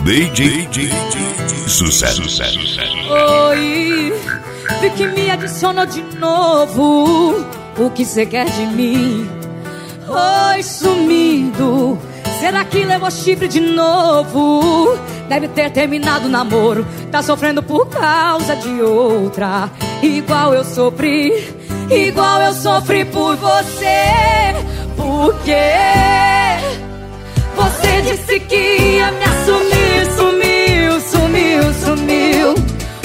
DJ Sucesso. Oi, vi que me adicionou de novo. O que cê quer de mim? Oi, sumido. Será que levou chifre de novo? Deve ter terminado o namoro. Tá sofrendo por causa de outra. Igual eu sofri por você. Porque você disse que ia me assumir. Sumiu.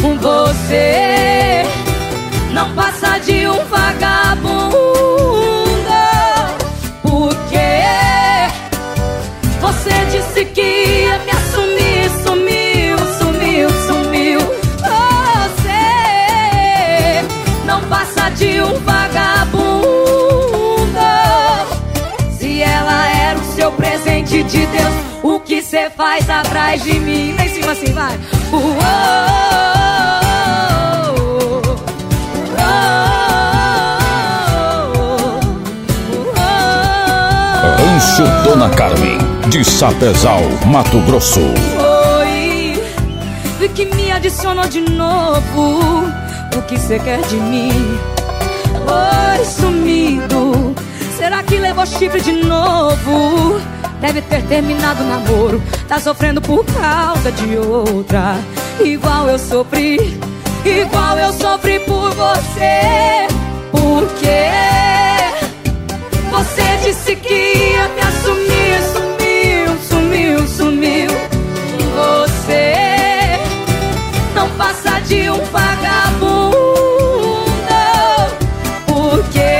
Você não passa de um vagabundo. Porque você disse que ia me assumir. Sumiu. Você não passa de um vagabundo. Se ela era o seu presente de Deus, o que cê faz atrás de mim? Lá em cima assim, vai. Rancho Dona Carmen, de Sapezal, Mato Grosso. Oi, vi que me adicionou de novo. O que cê quer de mim? Oi, sumido. Será que levou chifre de novo? Deve ter terminado o namoro. Tá sofrendo por causa de outra. Igual eu sofri por você. Porque você disse que ia me assumir. Sumiu. Você não passa de um vagabundo. Porque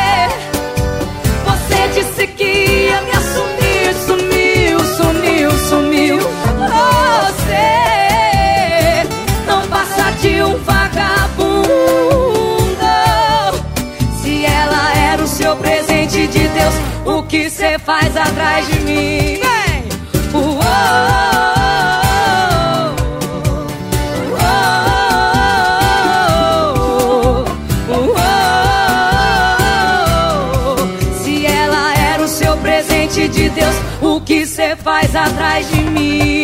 você disse que ia me assumir. Sumiu. Você não passa de um vagabundo. Se ela era o seu presente de Deus, o que cê faz atrás de mim? Se ela era o seu presente de Deus, o que cê faz atrás de mim?